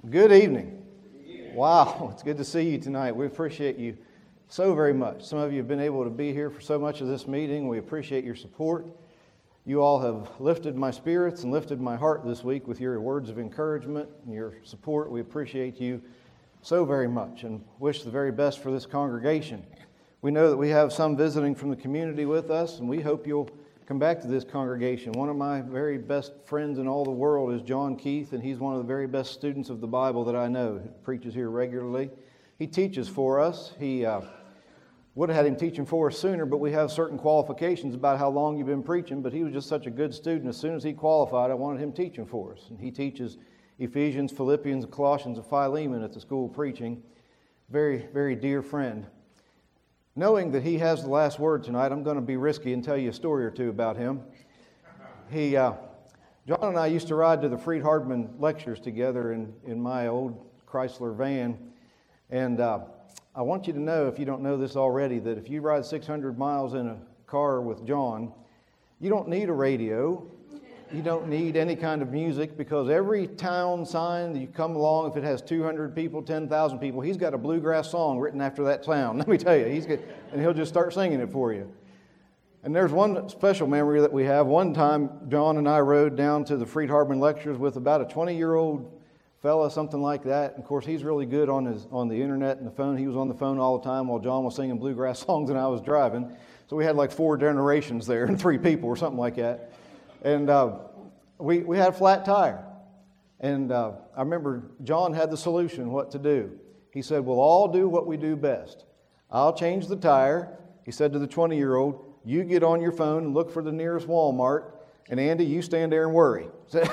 Good evening. Wow, it's good to see you tonight. We appreciate you so very much. Some of you have been able to be here for so much of this meeting. We appreciate your support. You all have lifted my spirits and lifted my heart this week with your words of encouragement and your support. We appreciate you so very much and wish the very best for this congregation. We know that we have some visiting from the community with us, and we hope you'll come back to this congregation. One of my very best friends in all the world is John Keith, and he's one of the very best students of the Bible that I know. He preaches here regularly. He teaches for us. He would have had him teaching for us sooner, but we have certain qualifications about how long you've been preaching, but he was just such a good student. As soon as he qualified, I wanted him teaching for us. And he teaches Ephesians, Philippians, Colossians, and Philemon at the school preaching. Very, very dear friend. Knowing that he has the last word tonight, I'm going to be risky and tell you a story or two about him. John and I used to ride to the Freed-Hardman lectures together in my old Chrysler van. And I want you to know, if you don't know this already, that if you ride 600 miles in a car with John, you don't need a radio. You don't need any kind of music, because every town sign that you come along, if it has 200 people, 10,000 people, he's got a bluegrass song written after that town. Let me tell you, and he'll just start singing it for you. And there's one special memory that we have. One time, John and I rode down to the Freed-Hardman lectures with about a 20-year-old fella, something like that. And of course, he's really good on the internet and the phone. He was on the phone all the time while John was singing bluegrass songs and I was driving. So we had like 4 generations there and 3 people or something like that. And we had a flat tire. And I remember John had the solution what to do. He said, we'll all do what we do best. I'll change the tire. He said to the 20-year-old, you get on your phone and look for the nearest Walmart. And Andy, you stand there and worry.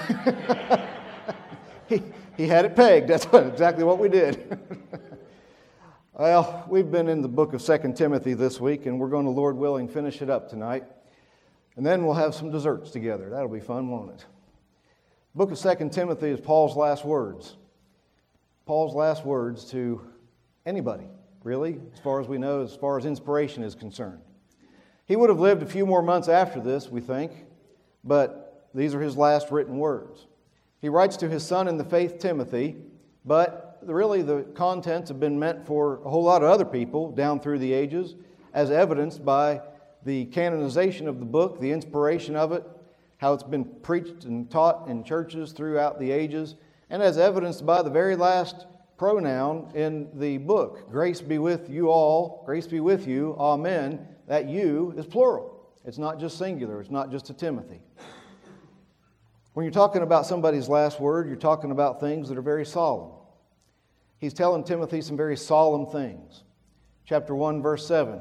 He had it pegged. That's exactly what we did. Well, we've been in the book of 2 Timothy this week, and we're going to, Lord willing, finish it up tonight. And then we'll have some desserts together. That'll be fun, won't it? The book of 2 Timothy is Paul's last words. Paul's last words to anybody, really, as far as we know, as far as inspiration is concerned. He would have lived a few more months after this, we think, but these are his last written words. He writes to his son in the faith, Timothy, but really the contents have been meant for a whole lot of other people down through the ages, as evidenced by the canonization of the book, the inspiration of it, how it's been preached and taught in churches throughout the ages, and as evidenced by the very last pronoun in the book. Grace be with you all, grace be with you, amen. That you is plural. It's not just singular, it's not just to Timothy. When you're talking about somebody's last word, you're talking about things that are very solemn. He's telling Timothy some very solemn things. Chapter 1, verse 7.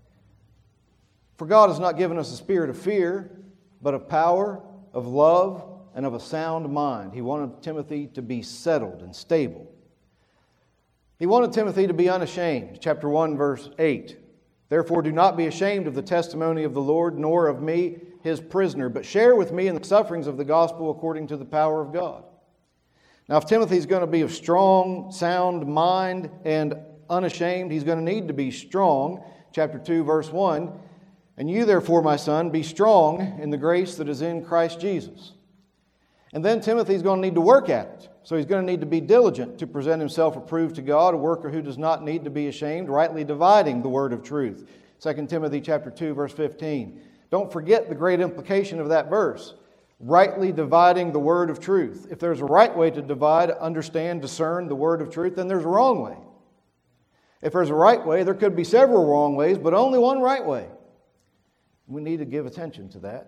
For God has not given us a spirit of fear, but of power, of love, and of a sound mind. He wanted Timothy to be settled and stable. He wanted Timothy to be unashamed. Chapter 1, verse 8. Therefore do not be ashamed of the testimony of the Lord, nor of me, his prisoner, but share with me in the sufferings of the gospel according to the power of God. Now, if Timothy's going to be of strong, sound mind and unashamed, he's going to need to be strong. Chapter 2, verse 1. And you, therefore, my son, be strong in the grace that is in Christ Jesus. And then Timothy's going to need to work at it. So he's going to need to be diligent to present himself approved to God, a worker who does not need to be ashamed, rightly dividing the word of truth. 2 Timothy chapter 2, verse 15. Don't forget the great implication of that verse. Rightly dividing the word of truth. If there's a right way to divide, understand, discern the word of truth, then there's a wrong way. If there's a right way, there could be several wrong ways, but only one right way. We need to give attention to that.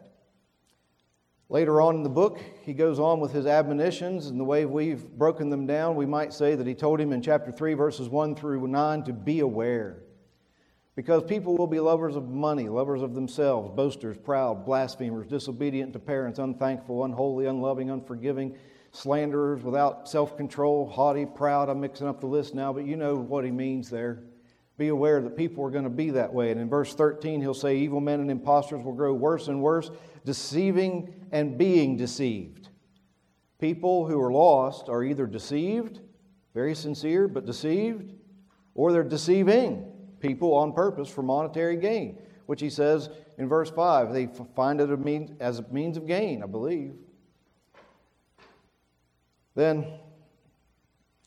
Later on in the book, he goes on with his admonitions, and the way we've broken them down, we might say that he told him in chapter 3, verses 1 through 9, to be aware. Because people will be lovers of money, lovers of themselves, boasters, proud, blasphemers, disobedient to parents, unthankful, unholy, unloving, unforgiving, slanderers, without self-control, haughty, proud. I'm mixing up the list now, but you know what he means there. Be aware that people are going to be that way. And in verse 13, he'll say, evil men and impostors will grow worse and worse, deceiving and being deceived. People who are lost are either deceived, very sincere, but deceived, or they're deceiving people on purpose for monetary gain, which he says in verse 5, they find it as a means of gain, I believe. Then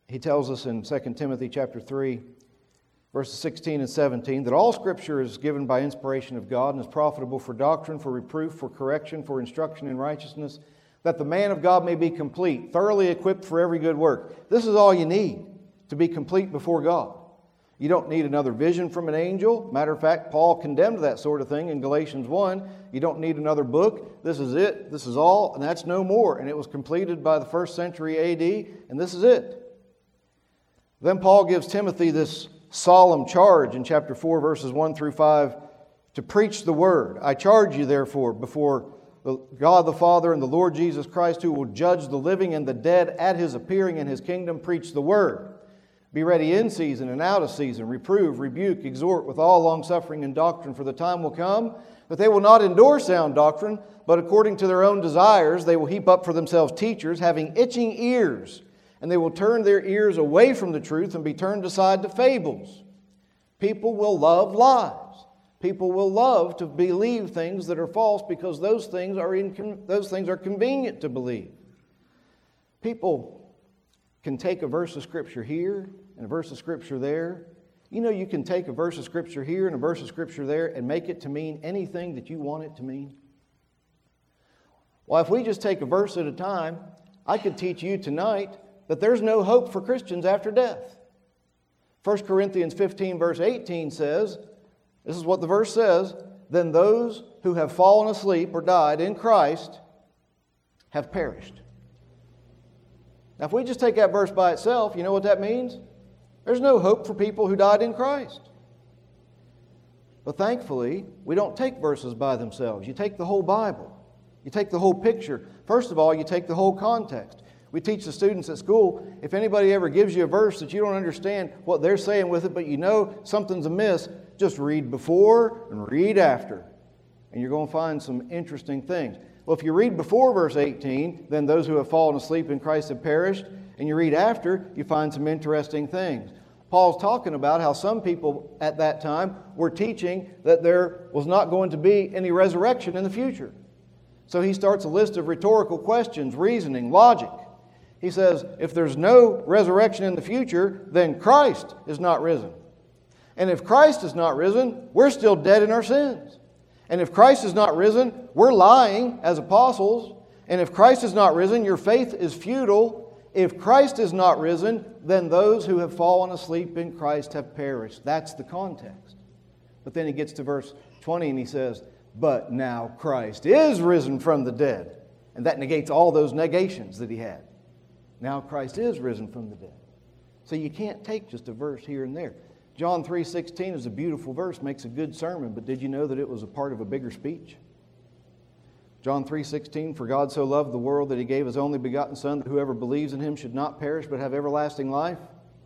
he tells us in 2 Timothy chapter 3, verses 16 and 17, that all Scripture is given by inspiration of God and is profitable for doctrine, for reproof, for correction, for instruction in righteousness, that the man of God may be complete, thoroughly equipped for every good work. This is all you need to be complete before God. You don't need another vision from an angel. Matter of fact, Paul condemned that sort of thing in Galatians 1. You don't need another book. This is it. This is all, and that's no more. And it was completed by the 1st century AD, and this is it. Then Paul gives Timothy this solemn charge in chapter 4, verses 1 through 5, to preach the word. I charge you, therefore, before God the Father and the Lord Jesus Christ, who will judge the living and the dead at His appearing in His kingdom, preach the word. Be ready in season and out of season. Reprove, rebuke, exhort with all longsuffering and doctrine, for the time will come that they will not endure sound doctrine, but according to their own desires they will heap up for themselves teachers, having itching ears, and they will turn their ears away from the truth and be turned aside to fables. People will love lies. People will love to believe things that are false because those things are convenient to believe. People can take a verse of Scripture here and a verse of Scripture there. You know, you can take a verse of Scripture here and a verse of Scripture there and make it to mean anything that you want it to mean. Well, if we just take a verse at a time, I could teach you tonight that there's no hope for Christians after death. 1 Corinthians 15 verse 18 says, this is what the verse says, then those who have fallen asleep or died in Christ have perished. Now, if we just take that verse by itself, you know what that means? There's no hope for people who died in Christ. But thankfully, we don't take verses by themselves. You take the whole Bible. You take the whole picture. First of all, you take the whole context. We teach the students at school, if anybody ever gives you a verse that you don't understand what they're saying with it, but you know something's amiss, just read before and read after. And you're going to find some interesting things. Well, if you read before verse 18, then those who have fallen asleep in Christ have perished. And you read after, you find some interesting things. Paul's talking about how some people at that time were teaching that there was not going to be any resurrection in the future. So he starts a list of rhetorical questions, reasoning, logic. He says, if there's no resurrection in the future, then Christ is not risen. And if Christ is not risen, we're still dead in our sins. And if Christ is not risen, we're lying as apostles. And if Christ is not risen, your faith is futile. If Christ is not risen, then those who have fallen asleep in Christ have perished. That's the context. But then he gets to verse 20 and he says, but now Christ is risen from the dead. And that negates all those negations that he had. Now Christ is risen from the dead. So you can't take just a verse here and there. John 3:16 is a beautiful verse, makes a good sermon, but did you know that it was a part of a bigger speech? John 3:16, for God so loved the world that He gave His only begotten Son, that whoever believes in Him should not perish but have everlasting life.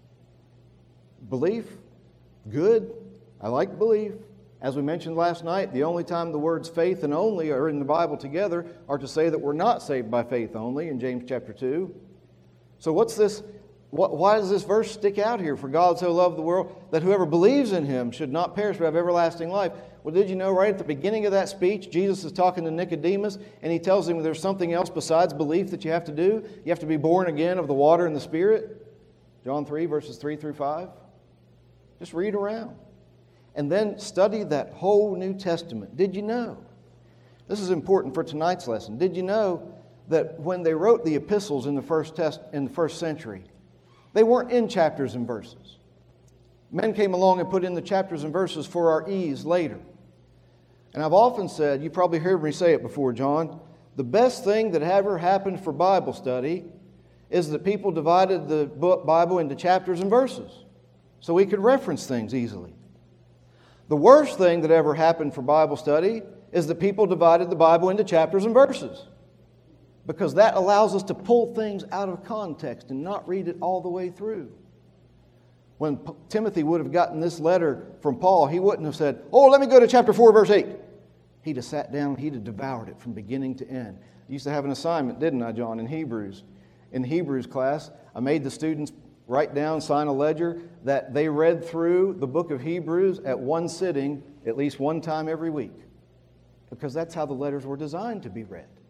Belief, good. I like belief. As we mentioned last night, the only time the words faith and only are in the Bible together are to say that we're not saved by faith only in James chapter 2. So what's this? Why does this verse stick out here? For God so loved the world that whoever believes in Him should not perish but have everlasting life. Well, did you know right at the beginning of that speech, Jesus is talking to Nicodemus, and He tells him there's something else besides belief that you have to do. You have to be born again of the water and the Spirit. John 3, verses 3 through 5. Just read around. And then study that whole New Testament. Did you know? This is important for tonight's lesson. Did you know that when they wrote the epistles in the first century, they weren't in chapters and verses. Men came along and put in the chapters and verses for our ease later. And I've often said, you probably heard me say it before, John, the best thing that ever happened for Bible study is that people divided the Bible into chapters and verses so we could reference things easily. The worst thing that ever happened for Bible study is that people divided the Bible into chapters and verses, because that allows us to pull things out of context and not read it all the way through. When Timothy would have gotten this letter from Paul, he wouldn't have said, oh, let me go to chapter 4, verse 8. He'd have sat down and he'd have devoured it from beginning to end. I used to have an assignment, didn't I, John, in Hebrews. In Hebrews class, I made the students write down, sign a ledger, that they read through the book of Hebrews at one sitting at least one time every week. Because that's how the letters were designed to be read.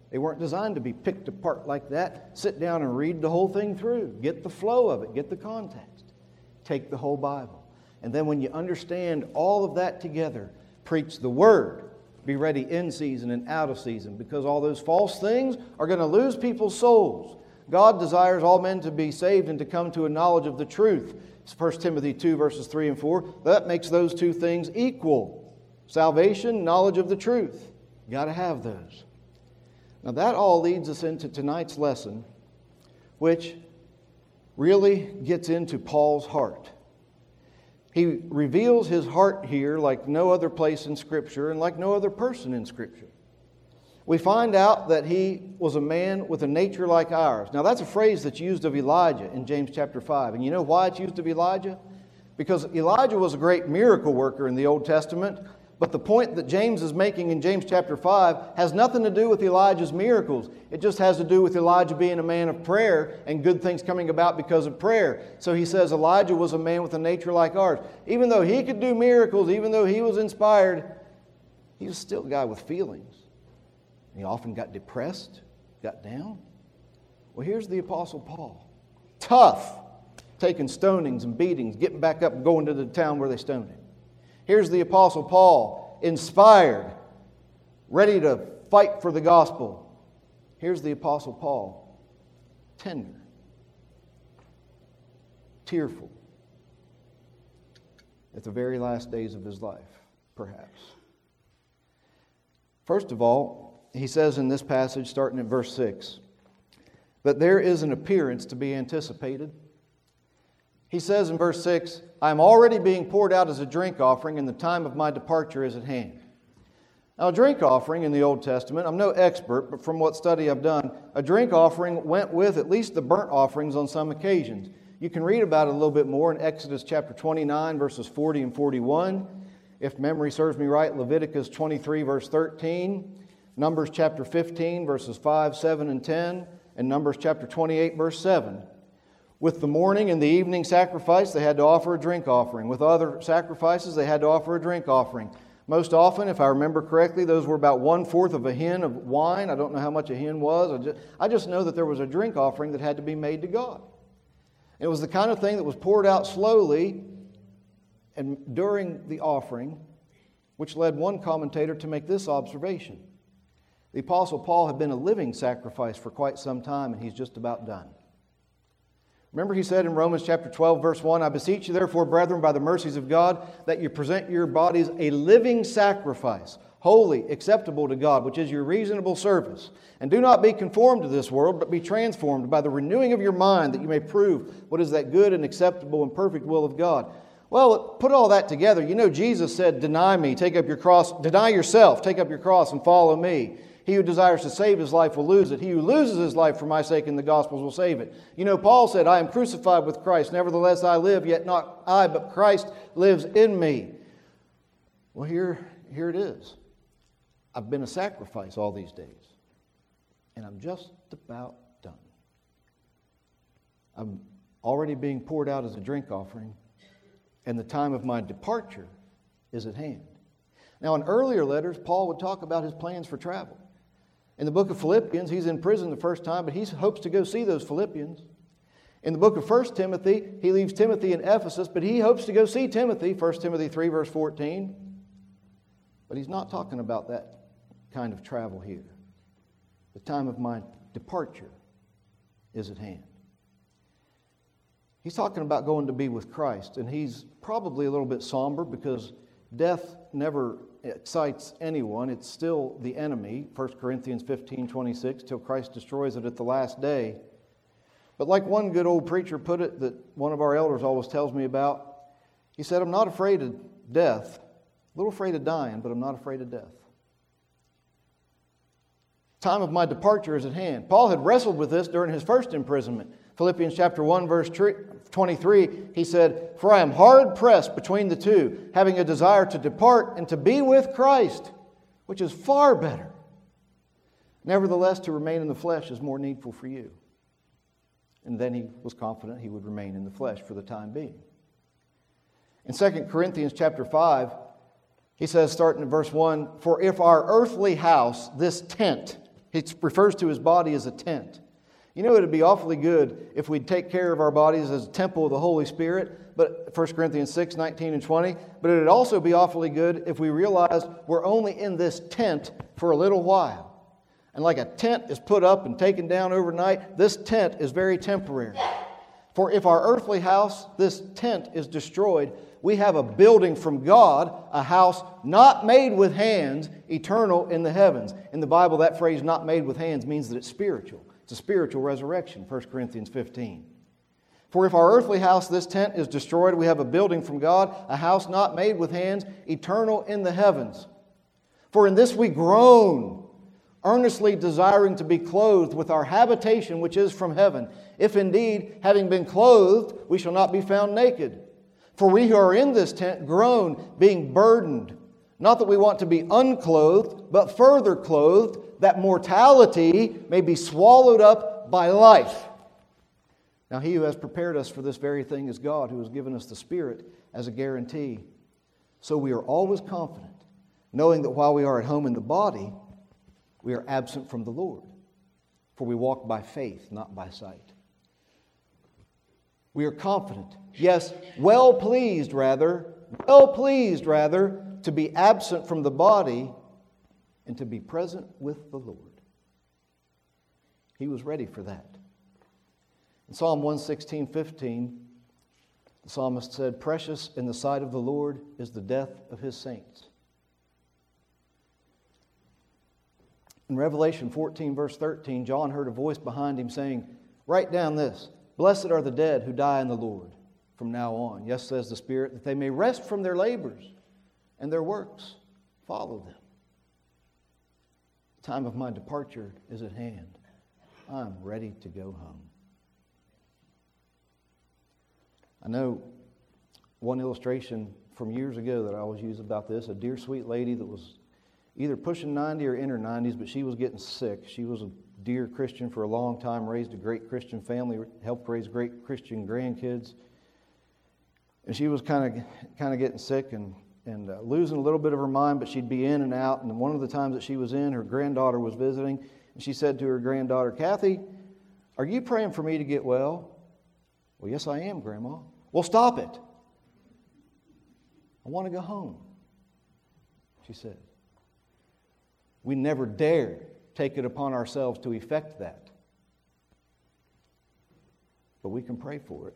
They weren't designed to be picked apart like that. Sit down and read the whole thing through. Get the flow of it. Get the context. Take the whole Bible. And then when you understand all of that together, preach the Word. Be ready in season and out of season, because all those false things are going to lose people's souls. God desires all men to be saved and to come to a knowledge of the truth. It's 1 Timothy 2, verses 3 and 4. That makes those two things equal. Salvation, knowledge of the truth. You got to have those. Now that all leads us into tonight's lesson, which really gets into Paul's heart. He reveals his heart here like no other place in Scripture and like no other person in Scripture. We find out that he was a man with a nature like ours. Now that's a phrase that's used of Elijah in James chapter 5. And you know why it's used of Elijah? Because Elijah was a great miracle worker in the Old Testament. But the point that James is making in James chapter 5 has nothing to do with Elijah's miracles. It just has to do with Elijah being a man of prayer and good things coming about because of prayer. So he says Elijah was a man with a nature like ours. Even though he could do miracles, even though he was inspired, he was still a guy with feelings. He often got depressed, got down. Well, here's the Apostle Paul. Tough, taking stonings and beatings, getting back up and going to the town where they stoned him. Here's the Apostle Paul, inspired, ready to fight for the gospel. Here's the Apostle Paul, tender, tearful, at the very last days of his life, perhaps. First of all, he says in this passage, starting at verse 6, that there is an appearance to be anticipated. He says in verse 6, I am already being poured out as a drink offering, and the time of my departure is at hand. Now, a drink offering in the Old Testament, I'm no expert, but from what study I've done, a drink offering went with at least the burnt offerings on some occasions. You can read about it a little bit more in Exodus chapter 29, verses 40 and 41. If memory serves me right, Leviticus 23, verse 13. Numbers chapter 15, verses 5, 7, and 10. And Numbers chapter 28, verse 7. With the morning and the evening sacrifice, they had to offer a drink offering. With other sacrifices, they had to offer a drink offering. Most often, if I remember correctly, those were about 1/4 of a hin of wine. I don't know how much a hin was. I just know that there was a drink offering that had to be made to God. It was the kind of thing that was poured out slowly and during the offering, which led one commentator to make this observation. The Apostle Paul had been a living sacrifice for quite some time, and he's just about done. Remember he said in Romans chapter 12, verse 1, I beseech you therefore, brethren, by the mercies of God, that you present your bodies a living sacrifice, holy, acceptable to God, which is your reasonable service. And do not be conformed to this world, but be transformed by the renewing of your mind, that you may prove what is that good and acceptable and perfect will of God. Well, put all that together. You know, Jesus said, deny me, take up your cross, deny yourself, take up your cross and follow me. He who desires to save his life will lose it. He who loses his life for my sake in the Gospels will save it. You know, Paul said, I am crucified with Christ. Nevertheless, I live, yet not I, but Christ lives in me. Well, here it is. I've been a sacrifice all these days, and I'm just about done. I'm already being poured out as a drink offering, and the time of my departure is at hand. Now, in earlier letters, Paul would talk about his plans for travel. In the book of Philippians, he's in prison the first time, but he hopes to go see those Philippians. In the book of 1 Timothy, he leaves Timothy in Ephesus, but he hopes to go see Timothy, 1 Timothy 3, verse 14. But he's not talking about that kind of travel here. The time of my departure is at hand. He's talking about going to be with Christ, and he's probably a little bit somber because death never excites anyone. It's still the enemy, 1 Corinthians 15:26, till Christ destroys it at the last day. But like one good old preacher put it that one of our elders always tells me about, he said, I'm not afraid of death, a little afraid of dying, but I'm not afraid of death. Time of my departure is at hand. Paul had wrestled with this during his first imprisonment. Philippians chapter 1, verse 23, he said, For I am hard pressed between the two, having a desire to depart and to be with Christ, which is far better. Nevertheless, to remain in the flesh is more needful for you. And then he was confident he would remain in the flesh for the time being. In 2 Corinthians chapter 5, he says, starting at verse 1, For if our earthly house, this tent, He refers to his body as a tent. You know, it would be awfully good if we'd take care of our bodies as a temple of the Holy Spirit, but 1 Corinthians 6, 19 and 20. But it would also be awfully good if we realized we're only in this tent for a little while. And like a tent is put up and taken down overnight, this tent is very temporary. For if our earthly house, this tent, is destroyed, we have a building from God, a house not made with hands, eternal in the heavens. In the Bible, that phrase, not made with hands, means that it's spiritual. It's a spiritual resurrection, 1 Corinthians 15. For if our earthly house, this tent, is destroyed, we have a building from God, a house not made with hands, eternal in the heavens. For in this we groan, earnestly desiring to be clothed with our habitation which is from heaven. If indeed, having been clothed, we shall not be found naked. For we who are in this tent groan, being burdened. Not that we want to be unclothed, but further clothed, that mortality may be swallowed up by life. Now he who has prepared us for this very thing is God, who has given us the Spirit as a guarantee. So we are always confident, knowing that while we are at home in the body, we are absent from the Lord. For we walk by faith, not by sight. We are confident, yes, well pleased rather, to be absent from the body and to be present with the Lord. He was ready for that. In Psalm 116:15, the psalmist said, "Precious in the sight of the Lord is the death of His saints." In Revelation 14, verse 13, John heard a voice behind him saying, "Write down this, blessed are the dead who die in the Lord from now on. Yes, says the Spirit, that they may rest from their labors and their works follow them. The time of my departure is at hand. I'm ready to go home." I know one illustration from years ago that I always use about this, a dear sweet lady that was either pushing 90 or in her 90s, but she was getting sick. She was a dear Christian for a long time, raised a great Christian family, helped raise great Christian grandkids. And she was kind of getting sick and losing a little bit of her mind, but she'd be in and out. And one of the times that she was in, her granddaughter was visiting, and she said to her granddaughter, "Kathy, are you praying for me to get well?" "Well, yes, I am, Grandma." "Well, stop it. I want to go home," she said. We never dare take it upon ourselves to effect that. But we can pray for it.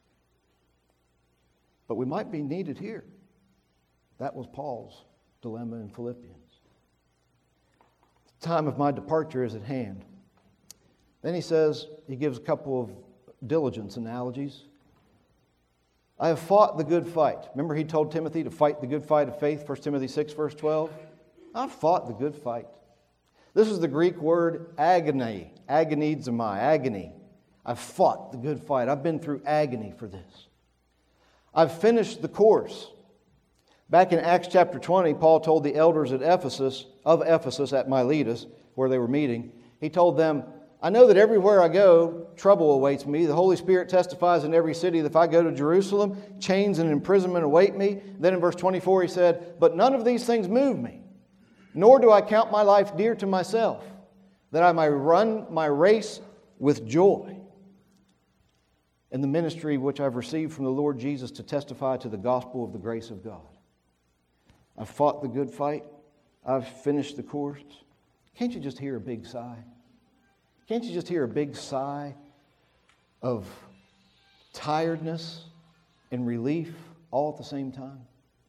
But we might be needed here. That was Paul's dilemma in Philippians. The time of my departure is at hand. Then he says, he gives a couple of diligence analogies. I have fought the good fight. Remember he told Timothy to fight the good fight of faith, 1 Timothy 6, verse 12? I've fought the good fight. This is the Greek word agony, agonizomai, agony. I've fought the good fight. I've been through agony for this. I've finished the course. Back in Acts chapter 20, Paul told the elders at Ephesus at Miletus, where they were meeting, he told them, I know that everywhere I go, trouble awaits me. The Holy Spirit testifies in every city that if I go to Jerusalem, chains and imprisonment await me. Then in verse 24 he said, but none of these things move me, nor do I count my life dear to myself, that I may run my race with joy in the ministry which I've received from the Lord Jesus to testify to the gospel of the grace of God. I've fought the good fight. I've finished the course. Can't you just hear a big sigh? Can't you just hear a big sigh of tiredness and relief all at the same time?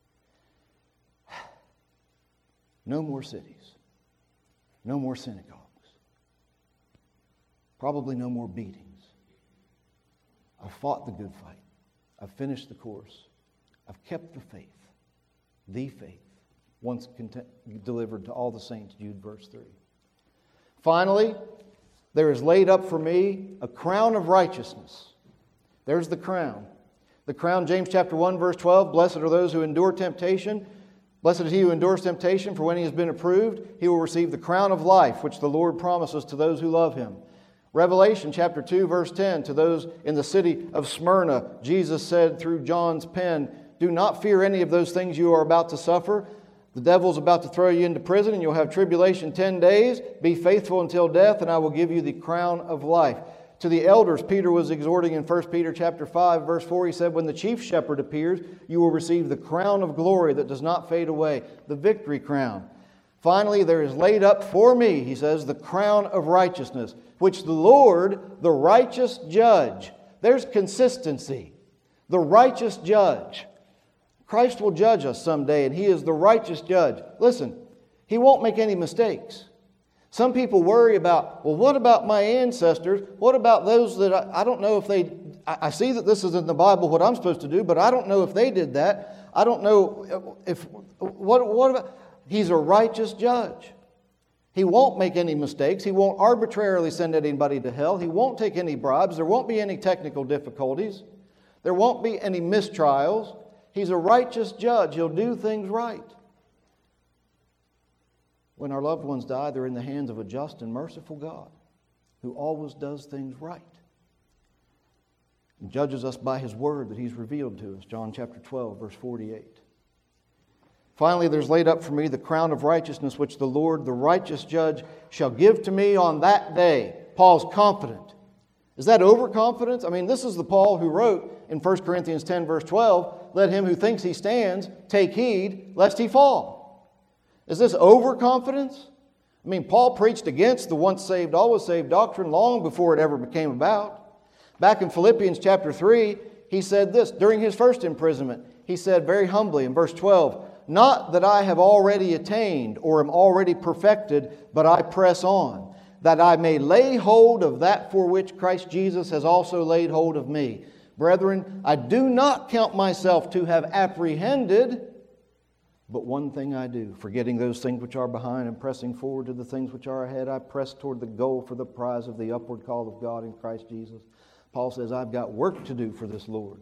No more cities. No more synagogues. Probably no more beatings. I've fought the good fight. I've finished the course. I've kept the faith. The faith. Once delivered to all the saints, Jude verse 3. Finally, there is laid up for me a crown of righteousness. There's the crown. The crown, James chapter 1, verse 12, blessed are those who endure temptation. Blessed is he who endures temptation, for when he has been approved, he will receive the crown of life, which the Lord promises to those who love him. Revelation chapter 2, verse 10, to those in the city of Smyrna, Jesus said through John's pen, do not fear any of those things you are about to suffer. The devil's about to throw you into prison and you'll have tribulation 10 days. Be faithful until death and I will give you the crown of life. To the elders, Peter was exhorting in 1 Peter chapter 5, verse 4. He said, when the chief shepherd appears, you will receive the crown of glory that does not fade away, the victory crown. Finally, there is laid up for me, he says, the crown of righteousness, which the Lord, the righteous judge. There's consistency. The righteous judge. Christ will judge us someday, and He is the righteous judge. Listen, He won't make any mistakes. Some people worry about, well, what about my ancestors? What about those that I don't know if they... I see that this is in the Bible what I'm supposed to do, but I don't know if they did that. I don't know if... What about... He's a righteous judge. He won't make any mistakes. He won't arbitrarily send anybody to hell. He won't take any bribes. There won't be any technical difficulties. There won't be any mistrials. He's a righteous judge. He'll do things right. When our loved ones die, they're in the hands of a just and merciful God who always does things right and judges us by His word that He's revealed to us. John chapter 12, verse 48. Finally, there's laid up for me the crown of righteousness, which the Lord, the righteous judge, shall give to me on that day. Paul's confident. Is that overconfidence? I mean, this is the Paul who wrote in 1 Corinthians 10, verse 12, let him who thinks he stands take heed lest he fall. Is this overconfidence? I mean, Paul preached against the once saved, always saved doctrine long before it ever became about. Back in Philippians chapter 3, he said this during his first imprisonment. He said very humbly in verse 12, not that I have already attained or am already perfected, but I press on, that I may lay hold of that for which Christ Jesus has also laid hold of me. Brethren, I do not count myself to have apprehended, but one thing I do, forgetting those things which are behind and pressing forward to the things which are ahead, I press toward the goal for the prize of the upward call of God in Christ Jesus. Paul says, I've got work to do for this Lord.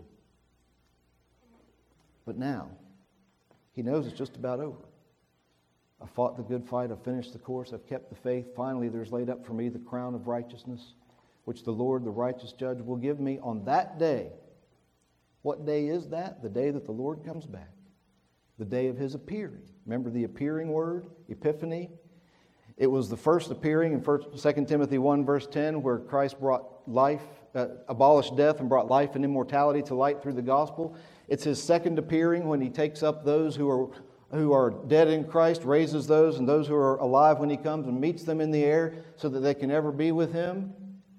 But now, he knows it's just about over. I fought the good fight, I've finished the course, I've kept the faith. Finally, there's laid up for me the crown of righteousness, which the Lord, the righteous judge, will give me on that day. What day is that? The day that the Lord comes back. The day of His appearing. Remember the appearing word, Epiphany? It was the first appearing in 2 Timothy 1, verse 10, where Christ brought life, abolished death and brought life and immortality to light through the gospel. It's His second appearing when He takes up those who are dead in Christ, raises those, and those who are alive when He comes and meets them in the air so that they can ever be with Him.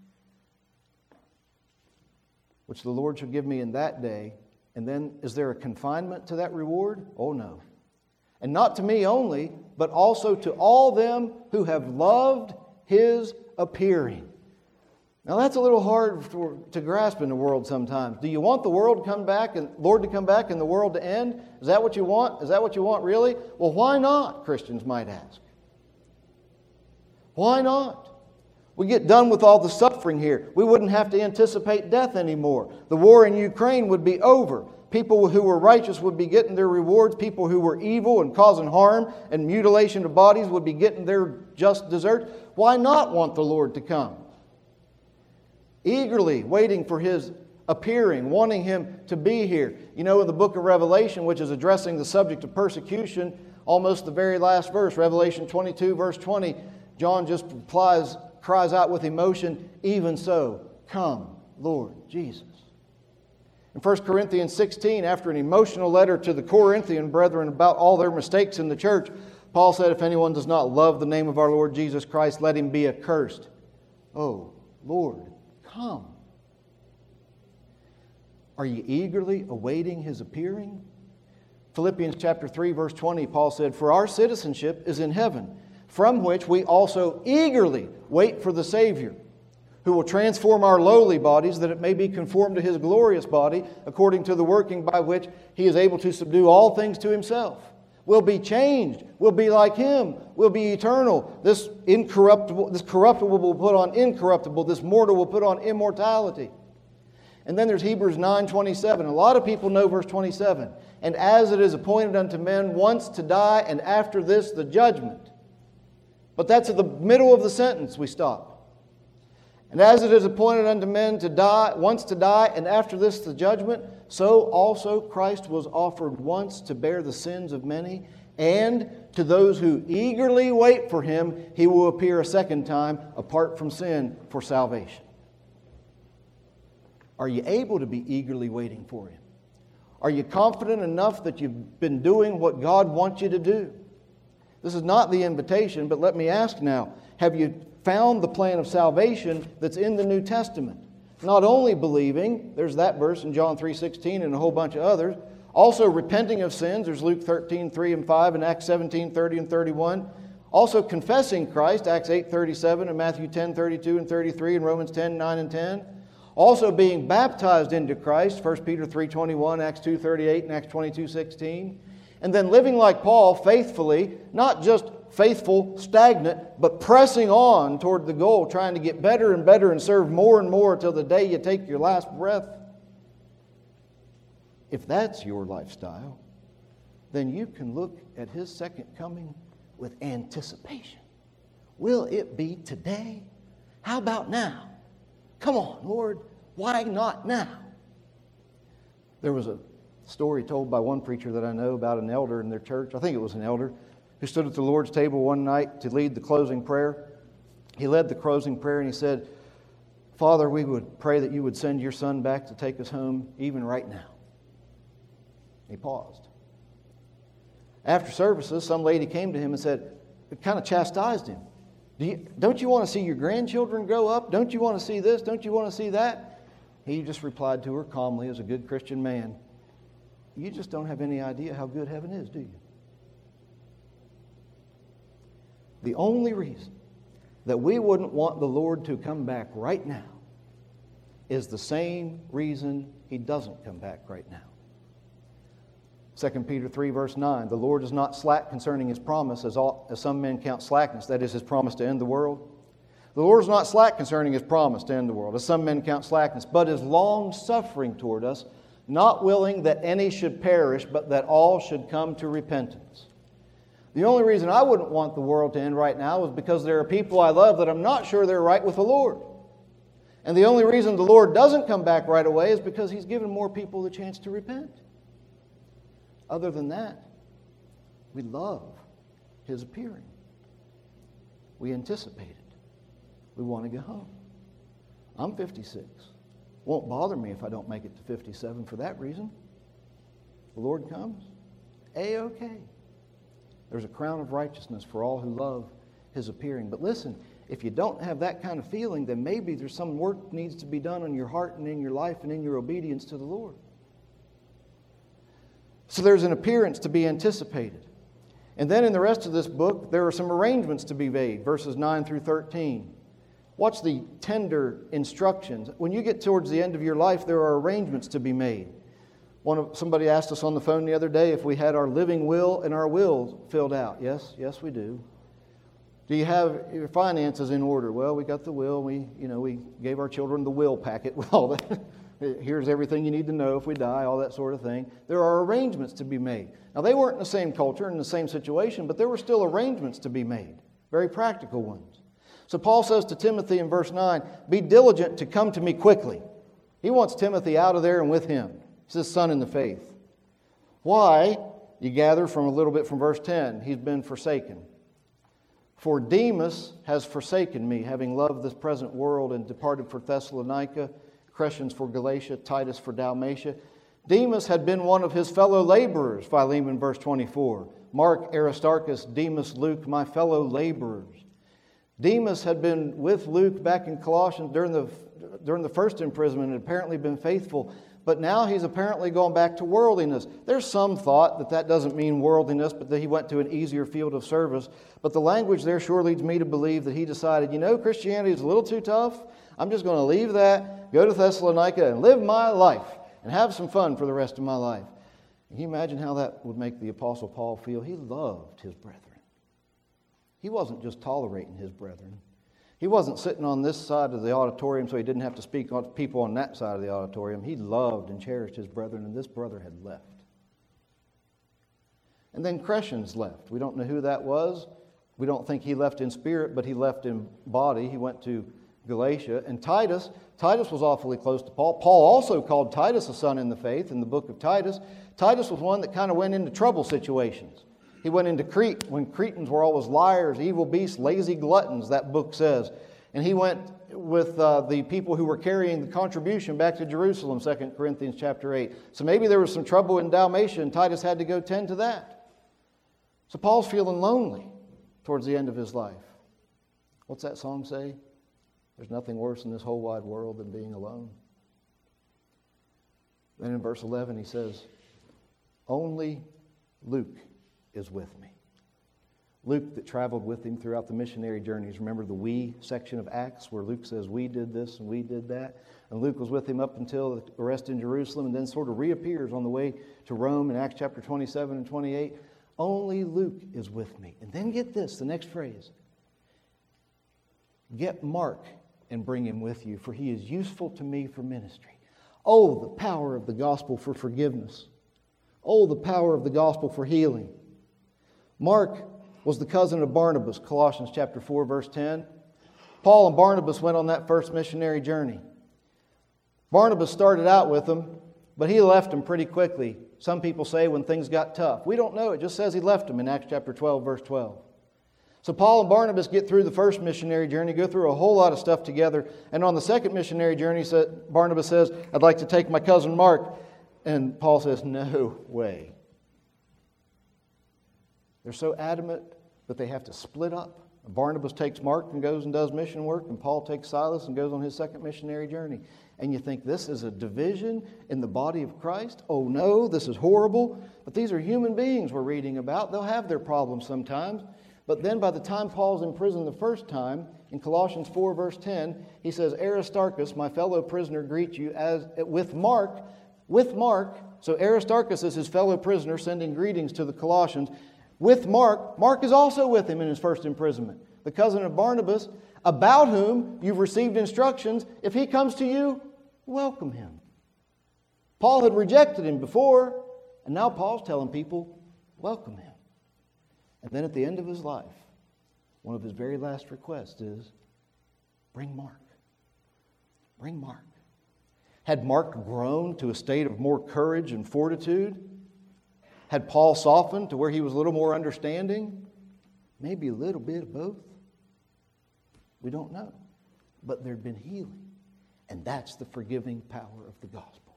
Which the Lord shall give me in that day. And then, is there a confinement to that reward? Oh no. And not to me only, but also to all them who have loved His appearing. Now that's a little hard to grasp in the world sometimes. Do you want the world to come back and Lord to come back and the world to end? Is that what you want? Is that what you want really? Well, why not? Christians might ask. Why not? We get done with all the suffering here. We wouldn't have to anticipate death anymore. The war in Ukraine would be over. People who were righteous would be getting their rewards. People who were evil and causing harm and mutilation of bodies would be getting their just desert. Why not want the Lord to come? Eagerly waiting for His appearing, wanting Him to be here. You know, in the book of Revelation, which is addressing the subject of persecution, almost the very last verse, Revelation 22, verse 20, John just cries out with emotion, even so, come, Lord Jesus. In 1 Corinthians 16, after an emotional letter to the Corinthian brethren about all their mistakes in the church, Paul said, if anyone does not love the name of our Lord Jesus Christ, let him be accursed. Oh, Lord, come. Are you eagerly awaiting His appearing? Philippians chapter 3, verse 20, Paul said, for our citizenship is in heaven, from which we also eagerly wait for the Savior, who will transform our lowly bodies that it may be conformed to His glorious body, according to the working by which He is able to subdue all things to Himself. We'll be changed. We'll be like Him. We'll be eternal. This corruptible will put on incorruptible. This mortal will put on immortality. And then there's Hebrews 9:27. A lot of people know verse 27. And as it is appointed unto men once to die, and after this the judgment. But that's at the middle of the sentence we stop. And as it is appointed unto men to die, once to die, and after this the judgment, so also Christ was offered once to bear the sins of many, And to those who eagerly wait for Him, He will appear a second time apart from sin for salvation. Are you able to be eagerly waiting for Him? Are you confident enough that you've been doing what God wants you to do? This is not the invitation, but let me ask now, have you found the plan of salvation that's in the New Testament? Not only believing, there's that verse in John 3:16 and a whole bunch of others, also repenting of sins, there's Luke 13:3 and 5 and Acts 17:30 and 31. Also confessing Christ, Acts 8:37 and Matthew 10:32 and 33 and Romans 10:9 and 10. Also being baptized into Christ, 1 Peter 3:21, Acts 2:38 and Acts 22:16. And then living like Paul faithfully, not just faithful, stagnant, but pressing on toward the goal, trying to get better and better and serve more and more till the day you take your last breath. If that's your lifestyle, then you can look at His second coming with anticipation. Will it be today? How about now? Come on, Lord, why not now? There was a story told by one preacher that I know about an elder in their church. I think it was an elder who stood at the Lord's table one night to lead the closing prayer. He led the closing prayer and he said, Father, we would pray that you would send your Son back to take us home even right now. He paused. After services, some lady came to him and said, it kind of chastised him. Don't you want to see your grandchildren grow up? Don't you want to see this? Don't you want to see that? He just replied to her calmly as a good Christian man, you just don't have any idea how good heaven is, do you? The only reason that we wouldn't want the Lord to come back right now is the same reason He doesn't come back right now. 2 Peter 3 verse 9, the Lord is not slack concerning His promise, as some men count slackness, that is His promise to end the world. The Lord is not slack concerning His promise to end the world, as some men count slackness, but is long-suffering toward us, not willing that any should perish, but that all should come to repentance. The only reason I wouldn't want the world to end right now is because there are people I love that I'm not sure they're right with the Lord. And the only reason the Lord doesn't come back right away is because He's given more people the chance to repent. Other than that, we love His appearing. We anticipate it. We want to go home. I'm 56. Won't bother me if I don't make it to 57 for that reason. The Lord comes. A-okay. There's a crown of righteousness for all who love His appearing. But listen, if you don't have that kind of feeling, then maybe there's some work needs to be done on your heart and in your life and in your obedience to the Lord. So there's an appearance to be anticipated. And then in the rest of this book, there are some arrangements to be made, verses 9 through 13. Watch the tender instructions. When you get towards the end of your life, there are arrangements to be made. Somebody asked us on the phone the other day if we had our living will and our will filled out. Yes, we do. Do you have your finances in order? Well, we got the will. We gave our children the will packet with all that. Here's everything you need to know if we die, all that sort of thing. There are arrangements to be made. Now, they weren't in the same culture, in the same situation, but there were still arrangements to be made, very practical ones. So Paul says to Timothy in verse 9, be diligent to come to me quickly. He wants Timothy out of there and with him. He's his son in the faith. Why? You gather from a little bit from verse 10. He's been forsaken. For Demas has forsaken me, having loved this present world and departed for Thessalonica, Crescens for Galatia, Titus for Dalmatia. Demas had been one of his fellow laborers, Philemon verse 24. Mark, Aristarchus, Demas, Luke, my fellow laborers. Demas had been with Luke back in Colossians during the first imprisonment and apparently been faithful, but now he's apparently gone back to worldliness. There's some thought that doesn't mean worldliness, but that he went to an easier field of service. But the language there sure leads me to believe that he decided, Christianity is a little too tough. I'm just going to leave that, go to Thessalonica and live my life and have some fun for the rest of my life. Can you imagine how that would make the Apostle Paul feel? He loved his brethren. He wasn't just tolerating his brethren. He wasn't sitting on this side of the auditorium so he didn't have to speak to people on that side of the auditorium. He loved and cherished his brethren, and this brother had left. And then Crescens left. We don't know who that was. We don't think he left in spirit, but he left in body. He went to Galatia. And Titus was awfully close to Paul. Paul also called Titus a son in the faith in the book of Titus. Titus was one that kind of went into trouble situations. He went into Crete when Cretans were always liars, evil beasts, lazy gluttons, that book says. And he went with the people who were carrying the contribution back to Jerusalem, 2 Corinthians chapter 8. So maybe there was some trouble in Dalmatia and Titus had to go tend to that. So Paul's feeling lonely towards the end of his life. What's that song say? There's nothing worse in this whole wide world than being alone. Then in verse 11 he says, only Luke is with me. Luke that traveled with him throughout the missionary journeys. Remember the we section of Acts where Luke says we did this and we did that. And Luke was with him up until the arrest in Jerusalem and then sort of reappears on the way to Rome in Acts chapter 27 and 28. Only Luke is with me. And then get this, the next phrase. Get Mark and bring him with you, for he is useful to me for ministry. Oh, the power of the gospel for forgiveness. Oh, the power of the gospel for healing. Mark was the cousin of Barnabas, Colossians chapter 4, verse 10. Paul and Barnabas went on that first missionary journey. Barnabas started out with them, but he left them pretty quickly. Some people say when things got tough. We don't know. It just says he left them in Acts chapter 12, verse 12. So Paul and Barnabas get through the first missionary journey, go through a whole lot of stuff together. And on the second missionary journey, Barnabas says, I'd like to take my cousin Mark. And Paul says, no way. They're so adamant that they have to split up. Barnabas takes Mark and goes and does mission work, and Paul takes Silas and goes on his second missionary journey. And you think this is a division in the body of Christ? Oh no, this is horrible. But these are human beings we're reading about. They'll have their problems sometimes. But then by the time Paul's in prison the first time, in Colossians 4 verse 10, he says, Aristarchus, my fellow prisoner, greets you with Mark. So Aristarchus is his fellow prisoner sending greetings to the Colossians. With Mark. Mark is also with him in his first imprisonment. The cousin of Barnabas, about whom you've received instructions. If he comes to you, welcome him. Paul had rejected him before, and now Paul's telling people, welcome him. And then at the end of his life, one of his very last requests is, bring Mark. Bring Mark. Had Mark grown to a state of more courage and fortitude? Had Paul softened to where he was a little more understanding? Maybe a little bit of both. We don't know. But there'd been healing. And that's the forgiving power of the gospel.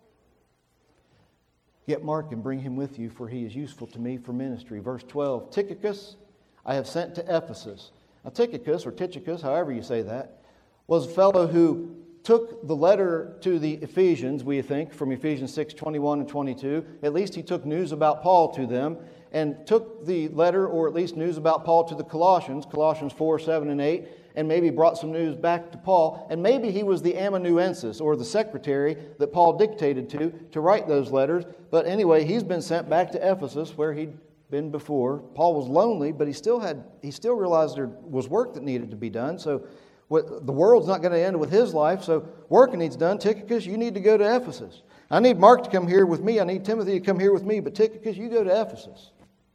Get Mark and bring him with you, for he is useful to me for ministry. Verse 12, Tychicus I have sent to Ephesus. Now Tychicus, or Tychicus, however you say that, was a fellow who took the letter to the Ephesians, we think, from Ephesians 6, 21 and 22. At least he took news about Paul to them, and took the letter, or at least news about Paul, to the Colossians, Colossians 4, 7, and 8, and maybe brought some news back to Paul. And maybe he was the amanuensis, or the secretary that Paul dictated to write those letters. But anyway, he's been sent back to Ephesus, where he'd been before. Paul was lonely, but he still realized there was work that needed to be done. So the world's not going to end with his life, so work needs done. Tychicus, you need to go to Ephesus. I need Mark to come here with me. I need Timothy to come here with me. But Tychicus, you go to Ephesus.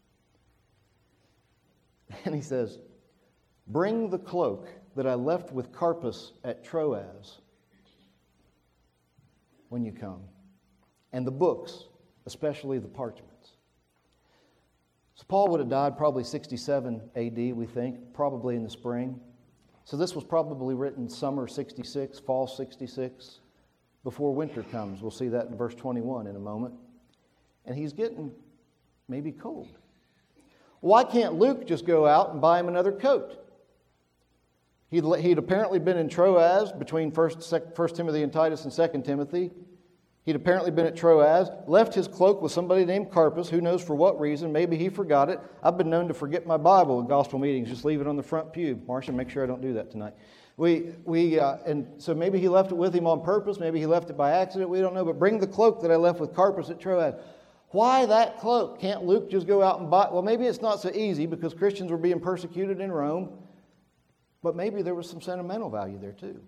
And he says, bring the cloak that I left with Carpus at Troas when you come, and the books, especially the parchments. So Paul would have died probably 67 AD, we think, probably in the spring. So this was probably written summer 66, fall 66, before winter comes. We'll see that in verse 21 in a moment. And he's getting maybe cold. Why can't Luke just go out and buy him another coat? He'd apparently been in Troas between 1 Timothy and Titus and 2 Timothy. He'd apparently been at Troas, left his cloak with somebody named Carpus, who knows for what reason. Maybe he forgot it. I've been known to forget my Bible at gospel meetings, just leave it on the front pew. Marcia, make sure I don't do that tonight. And so maybe he left it with him on purpose. Maybe he left it by accident. We don't know. But bring the cloak that I left with Carpus at Troas. Why that cloak? Can't Luke just go out and buy it? Well, maybe it's not so easy because Christians were being persecuted in Rome. But maybe there was some sentimental value there too.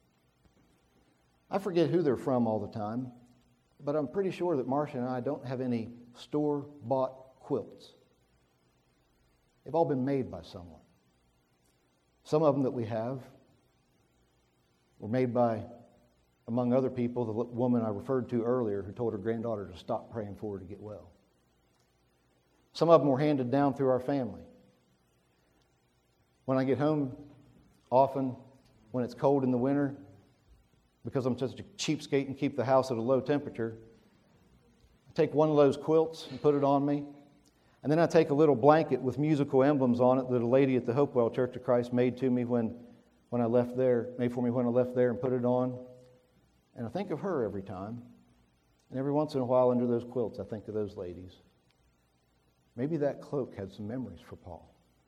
I forget who they're from all the time, but I'm pretty sure that Marcia and I don't have any store-bought quilts. They've all been made by someone. Some of them that we have were made by, among other people, the woman I referred to earlier who told her granddaughter to stop praying for her to get well. Some of them were handed down through our family. When I get home, often when it's cold in the winter, because I'm such a cheapskate and keep the house at a low temperature, I take one of those quilts and put it on me. And then I take a little blanket with musical emblems on it that a lady at the Hopewell Church of Christ made to me when I left there, made for me when I left there, and put it on. And I think of her every time. And every once in a while under those quilts, I think of those ladies. Maybe that cloak had some memories for Paul.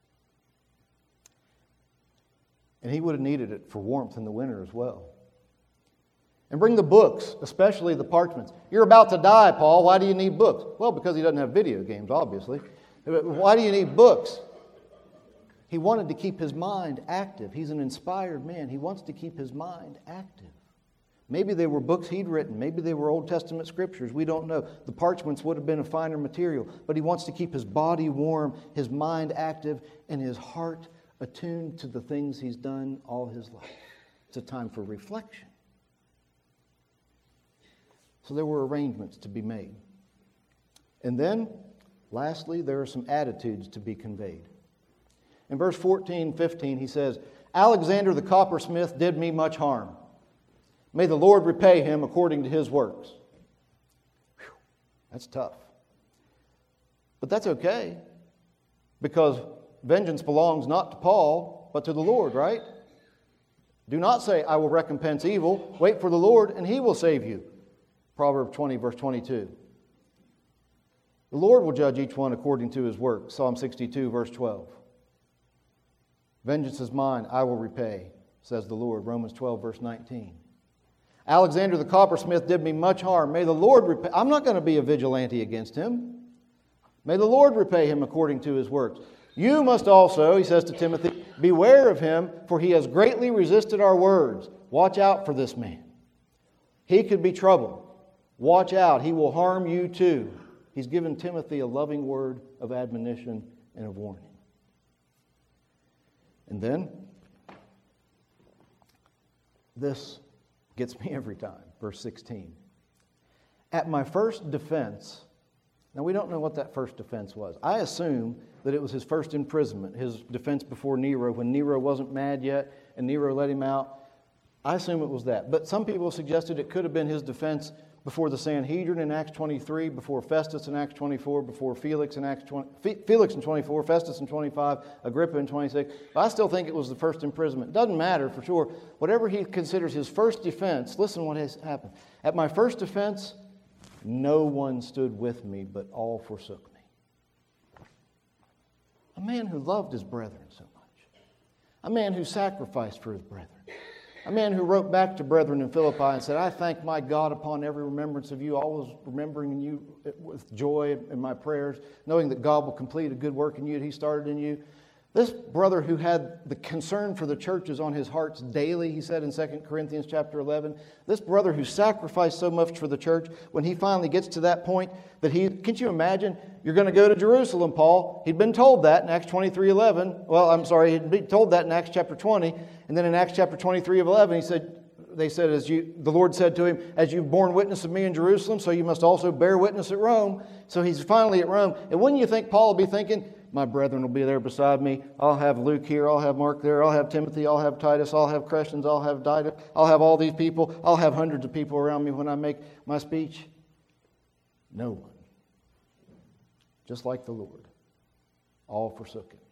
And he would have needed it for warmth in the winter as well. And bring the books, especially the parchments. You're about to die, Paul. Why do you need books? Well, because he doesn't have video games, obviously. Why do you need books? He wanted to keep his mind active. He's an inspired man. He wants to keep his mind active. Maybe they were books he'd written. Maybe they were Old Testament scriptures. We don't know. The parchments would have been a finer material. But he wants to keep his body warm, his mind active, and his heart attuned to the things he's done all his life. It's a time for reflection. So there were arrangements to be made. And then, lastly, there are some attitudes to be conveyed. In verse 14, 15, he says, Alexander the coppersmith did me much harm. May the Lord repay him according to his works. Whew, that's tough. But that's okay, because vengeance belongs not to Paul, but to the Lord, right? Do not say, I will recompense evil. Wait for the Lord, and he will save you. Proverbs 20, verse 22. The Lord will judge each one according to his work. Psalm 62, verse 12. Vengeance is mine, I will repay, says the Lord. Romans 12, verse 19. Alexander the coppersmith did me much harm. May the Lord repay. I'm not going to be a vigilante against him. May the Lord repay him according to his works. You must also, he says to Timothy, beware of him, for he has greatly resisted our words. Watch out for this man. He could be trouble. Watch out, he will harm you too. He's given Timothy a loving word of admonition and of warning. And then, this gets me every time, verse 16. At my first defense, now we don't know what that first defense was. I assume that it was his first imprisonment, his defense before Nero, when Nero wasn't mad yet and Nero let him out. I assume it was that. But some people suggested it could have been his defense before the Sanhedrin in Acts 23, before Festus in Acts 24, before Felix in Acts 20, Felix in 24, Festus in 25, Agrippa in 26. But I still think it was the first imprisonment. It doesn't matter for sure. Whatever he considers his first defense, listen what has happened. At my first defense, no one stood with me, but all forsook me. A man who loved his brethren so much. A man who sacrificed for his brethren. A man who wrote back to brethren in Philippi and said, I thank my God upon every remembrance of you, always remembering you with joy in my prayers, knowing that God will complete a good work in you that he started in you. This brother who had the concern for the churches on his hearts daily, he said in 2 Corinthians chapter 11, this brother who sacrificed so much for the church, when he finally gets to that point that can't you imagine, you're going to go to Jerusalem, Paul. He'd been told that in Acts 23:11. Well, I'm sorry, he'd been told that in Acts chapter 20. And then in Acts chapter 23:11, the Lord said to him, as you've borne witness of me in Jerusalem, so you must also bear witness at Rome. So he's finally at Rome. And wouldn't you think Paul would be thinking, my brethren will be there beside me. I'll have Luke here. I'll have Mark there. I'll have Timothy. I'll have Titus. I'll have Crescens. I'll have Didas. I'll have all these people. I'll have hundreds of people around me when I make my speech. No one. Just like the Lord. All forsook him.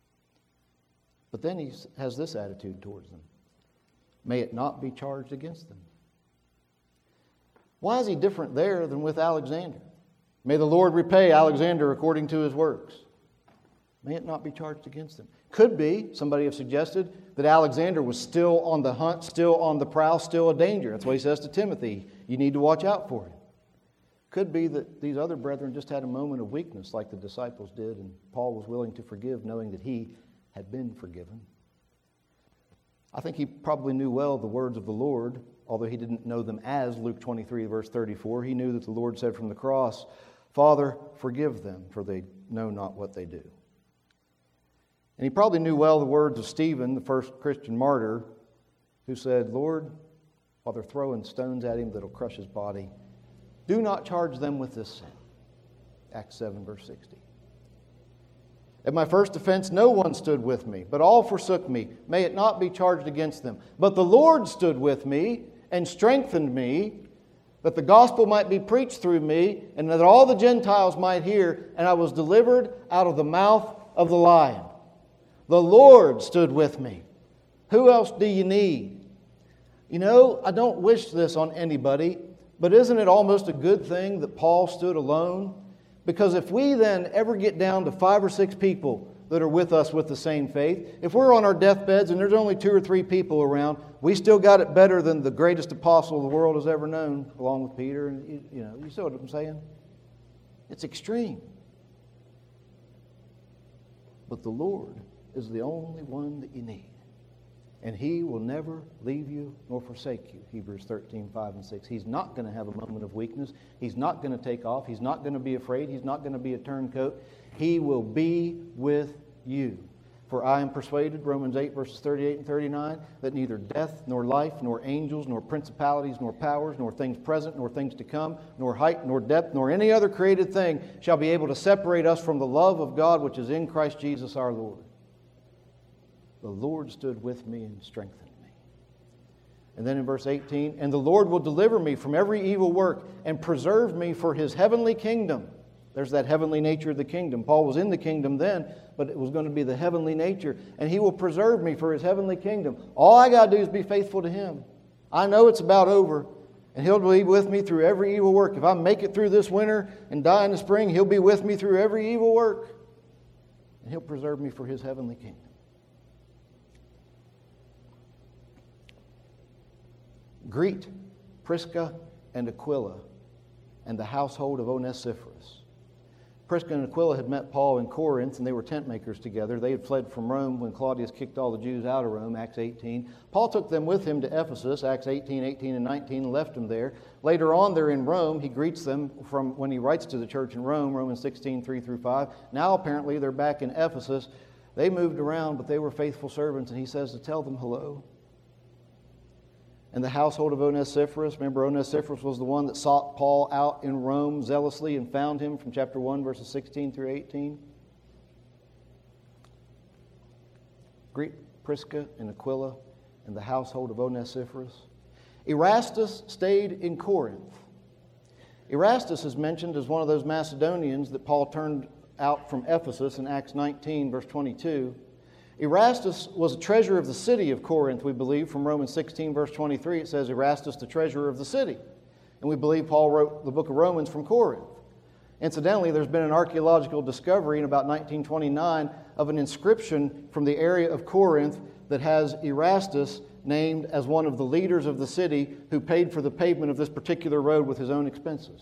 But then he has this attitude towards them. May it not be charged against them. Why is he different there than with Alexander? May the Lord repay Alexander according to his works. May it not be charged against them. Could be, somebody have suggested, that Alexander was still on the hunt, still on the prowl, still a danger. That's what he says to Timothy. You need to watch out for him. Could be that these other brethren just had a moment of weakness like the disciples did, and Paul was willing to forgive, knowing that he had been forgiven. I think he probably knew well the words of the Lord, although he didn't know them as Luke 23, verse 34. He knew that the Lord said from the cross, Father, forgive them, for they know not what they do. And he probably knew well the words of Stephen, the first Christian martyr, who said, Lord, while they're throwing stones at him that'll crush his body, do not charge them with this sin. Acts 7, verse 60. At my first offense, no one stood with me, but all forsook me. May it not be charged against them. But the Lord stood with me and strengthened me, that the gospel might be preached through me, and that all the Gentiles might hear, and I was delivered out of the mouth of the lion. The Lord stood with me. Who else do you need? You know, I don't wish this on anybody, but isn't it almost a good thing that Paul stood alone? Because if we then ever get down to 5 or 6 people that are with us with the same faith, if we're on our deathbeds and there's only 2 or 3 people around, we still got it better than the greatest apostle the world has ever known, along with Peter. And you see what I'm saying? It's extreme. But the Lord is the only one that you need. And He will never leave you nor forsake you. Hebrews 13, 5 and 6. He's not going to have a moment of weakness. He's not going to take off. He's not going to be afraid. He's not going to be a turncoat. He will be with you. For I am persuaded, Romans 8, verses 38 and 39, that neither death, nor life, nor angels, nor principalities, nor powers, nor things present, nor things to come, nor height, nor depth, nor any other created thing shall be able to separate us from the love of God which is in Christ Jesus our Lord. The Lord stood with me and strengthened me. And then in verse 18, and the Lord will deliver me from every evil work and preserve me for His heavenly kingdom. There's that heavenly nature of the kingdom. Paul was in the kingdom then, but it was going to be the heavenly nature. And He will preserve me for His heavenly kingdom. All I got to do is be faithful to Him. I know it's about over, and He'll be with me through every evil work. If I make it through this winter and die in the spring, He'll be with me through every evil work. And He'll preserve me for His heavenly kingdom. Greet Prisca and Aquila and the household of Onesiphorus. Prisca and Aquila had met Paul in Corinth, and they were tent makers together. They had fled from Rome when Claudius kicked all the Jews out of Rome, Acts 18. Paul took them with him to Ephesus, Acts 18, 18, and 19, and left them there. Later on, they're in Rome. He greets them from when he writes to the church in Rome, Romans 16, 3 through 5. Now, apparently, they're back in Ephesus. They moved around, but they were faithful servants, and he says to tell them hello. And the household of Onesiphorus. Remember, Onesiphorus was the one that sought Paul out in Rome zealously and found him from chapter 1, verses 16 through 18. Greet Prisca and Aquila and the household of Onesiphorus. Erastus stayed in Corinth. Erastus is mentioned as one of those Macedonians that Paul turned out from Ephesus in Acts 19, verse 22. Erastus was a treasurer of the city of Corinth, we believe. From Romans 16, verse 23, it says, Erastus, the treasurer of the city. And we believe Paul wrote the book of Romans from Corinth. Incidentally, there's been an archaeological discovery in about 1929 of an inscription from the area of Corinth that has Erastus named as one of the leaders of the city who paid for the pavement of this particular road with his own expenses.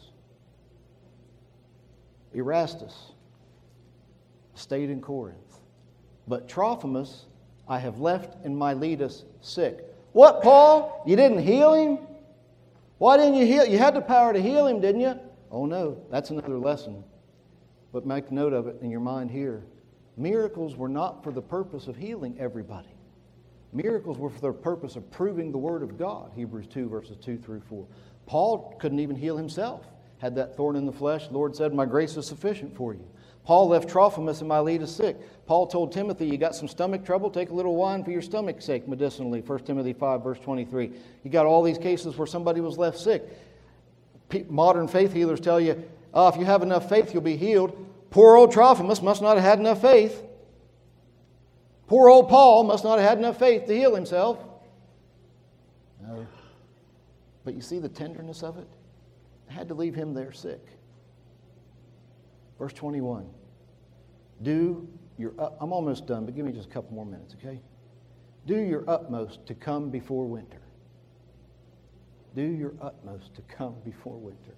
Erastus stayed in Corinth. But Trophimus I have left in Miletus sick. What, Paul? You didn't heal him? Why didn't you heal? You had the power to heal him, didn't you? Oh no, that's another lesson. But make note of it in your mind here. Miracles were not for the purpose of healing everybody. Miracles were for the purpose of proving the Word of God. Hebrews 2, verses 2 through 4. Paul couldn't even heal himself. Had that thorn in the flesh. The Lord said, my grace is sufficient for you. Paul left Trophimus in Miletus sick. Paul told Timothy, you got some stomach trouble? Take a little wine for your stomach's sake medicinally. 1 Timothy 5, verse 23. You got all these cases where somebody was left sick. Modern faith healers tell you, if you have enough faith, you'll be healed. Poor old Trophimus must not have had enough faith. Poor old Paul must not have had enough faith to heal himself. No. But you see the tenderness of it? I had to leave him there sick. Verse 21. I'm almost done, but give me just a couple more minutes, okay? Do your utmost to come before winter. Do your utmost to come before winter.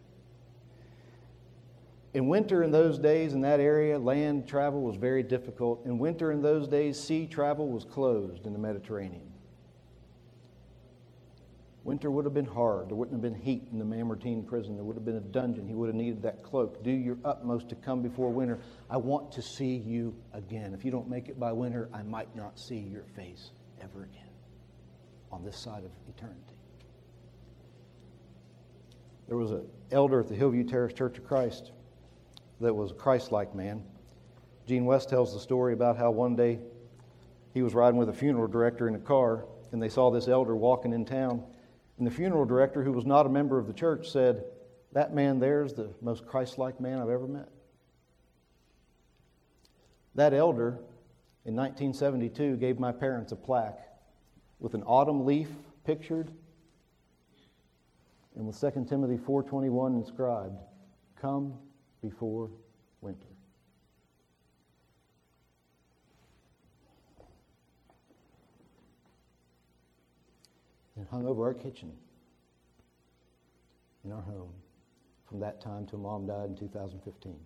In winter in those days in that area, land travel was very difficult. In winter in those days, sea travel was closed in the Mediterranean. Winter would have been hard. There wouldn't have been heat in the Mamertine prison. There would have been a dungeon. He would have needed that cloak. Do your utmost to come before winter. I want to see you again. If you don't make it by winter, I might not see your face ever again on this side of eternity. There was an elder at the Hillview Terrace Church of Christ that was a Christ-like man. Gene West tells the story about how one day he was riding with a funeral director in a car, and they saw this elder walking in town. And the funeral director, who was not a member of the church, said, "That man there is the most Christ-like man I've ever met." That elder, in 1972, gave my parents a plaque with an autumn leaf pictured and with 2 Timothy 4:21 inscribed, "Come before winter." And hung over our kitchen in our home from that time till Mom died in 2015.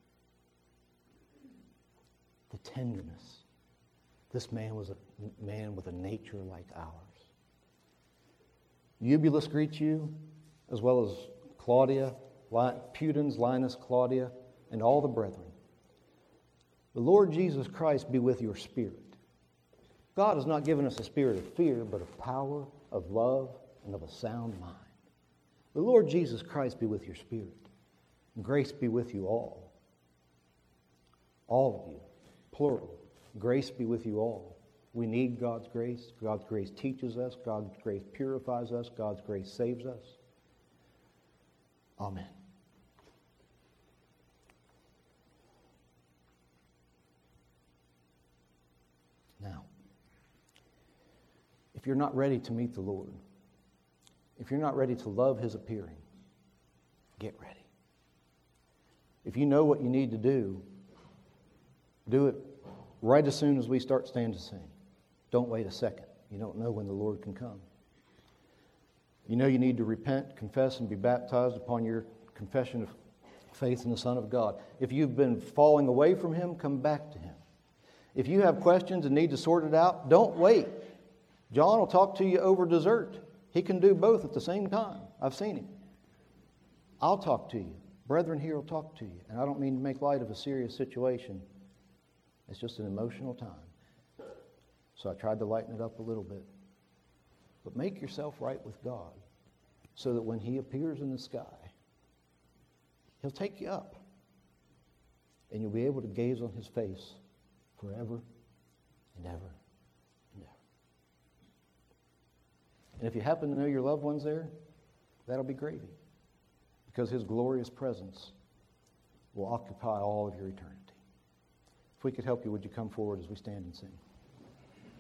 The tenderness. This man was a man with a nature like ours. Eubulus greets you, as well as Claudia, Pudens, Linus, Claudia, and all the brethren. The Lord Jesus Christ be with your spirit. God has not given us a spirit of fear, but of power, of love, and of a sound mind. The Lord Jesus Christ be with your spirit. And grace be with you all. All of you, plural. Grace be with you all. We need God's grace. God's grace teaches us. God's grace purifies us. God's grace saves us. Amen. Now, if you're not ready to meet the Lord, if you're not ready to love His appearing, get ready. If you know what you need to do it right as soon as we start stand to sing. Don't wait a second. You don't know when the Lord can come. You know you need to repent, confess, and be baptized upon your confession of faith in the Son of God. If you've been falling away from Him, come back to Him. If you have questions and need to sort it out, don't wait. John will talk to you over dessert. He can do both at the same time. I've seen him. I'll talk to you. Brethren here will talk to you. And I don't mean to make light of a serious situation. It's just an emotional time. So I tried to lighten it up a little bit. But make yourself right with God so that when He appears in the sky, He'll take you up. And you'll be able to gaze on His face forever and ever and ever. And if you happen to know your loved ones there, that'll be gravy. Because His glorious presence will occupy all of your eternity. If we could help you, would you come forward as we stand and sing?